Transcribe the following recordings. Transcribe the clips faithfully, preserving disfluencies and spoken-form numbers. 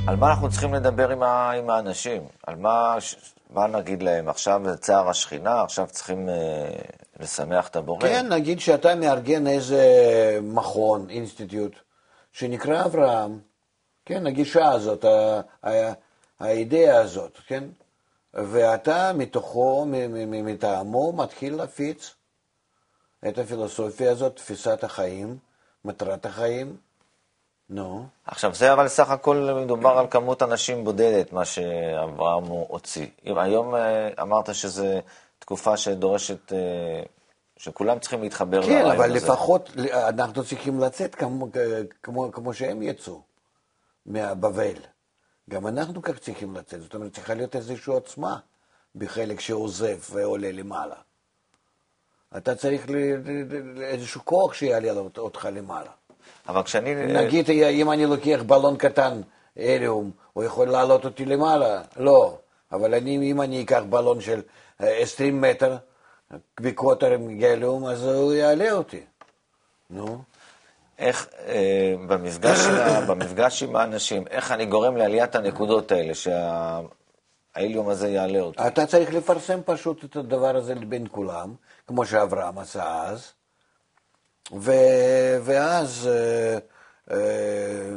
על מה אנחנו צריכים לדבר עם, ה, עם האנשים? על מה, מה נגיד להם? עכשיו זה צער השכינה, עכשיו צריכים אה, לשמח את הבורא? כן, נגיד שאתה מארגן איזה מכון, אינסטיטוט, שנקרא אברהם, כן, הגישה הזאת, ה- ה- האידאה הזאת, כן? ואתה מתוכו, מטעמו, מתחיל להפיץ את הפילוסופיה הזאת, תפיסת החיים, מטרת החיים. נו. עכשיו זה אבל סך הכל מדובר על כמות אנשים בודדת, מה שאברהם הוציא. היום אמרת שזו תקופה שדורשת, שכולם צריכים להתחבר כן, לרעיון הזה. אבל לפחות אנחנו צריכים לצאת כמו, כמו, כמו שהם יצאו מהבבל. גם אנחנו כך צריכים לצאת, זאת אומרת, צריכה להיות איזושהי עוצמה בחלק שעוזב ועולה למעלה. אתה צריך איזשהו כוח שיעלה אותך למעלה. אבל כשאני... נגיד, אם אני לוקח בלון קטן, אליום, הוא יכול לעלות אותי למעלה? לא. אבל אני, אם אני אקח בלון של עשרים מטר, בקוטר עם גליום, אז הוא יעלה אותי. נו. איך, אה, במפגש, במפגש עם האנשים, איך אני גורם לעליית הנקודות האלה, שהאליום הזה יעלה אותי? אתה צריך לפרסם פשוט את הדבר הזה בין כולם, כמו שאברהם עשה אז, ו... ואז... אה, אה,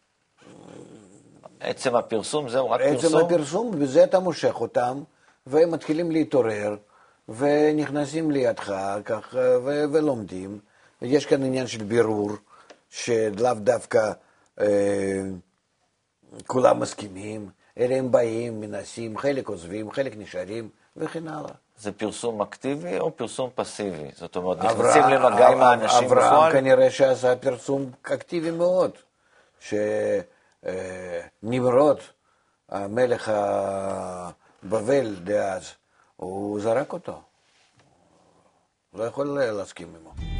עצם הפרסום, זהו, רק עצם פרסום? עצם הפרסום, בזה אתה מושך אותם, והם מתחילים להתעורר, ונכנסים לידך, כך, ו... ולומדים. יש כאן עניין של בירור, שלאו דווקא אה, כולם מסכימים, אלא הם באים, מנסים, חלק עוזבים, חלק נשארים, וכן הלאה. זה פרסום אקטיבי או פרסום פסיבי? זאת אומרת, נכנסים למגע עם האנשים בפועל? אברהם כנראה שעשה פרסום אקטיבי מאוד, שנמרוד, המלך הבבל דאז, הוא זרק אותו. לא יכול להסכים עמו.